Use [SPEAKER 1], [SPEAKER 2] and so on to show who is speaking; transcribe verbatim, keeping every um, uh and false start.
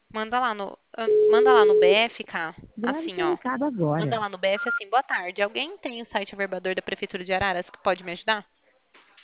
[SPEAKER 1] Manda lá no, ah, manda lá no B F, cá,
[SPEAKER 2] Grave
[SPEAKER 1] assim,
[SPEAKER 2] esse
[SPEAKER 1] ó.
[SPEAKER 2] recado
[SPEAKER 1] Manda
[SPEAKER 2] agora.
[SPEAKER 1] lá no B F assim, boa tarde. Alguém tem o site Averbador da Prefeitura de Araras que pode me ajudar?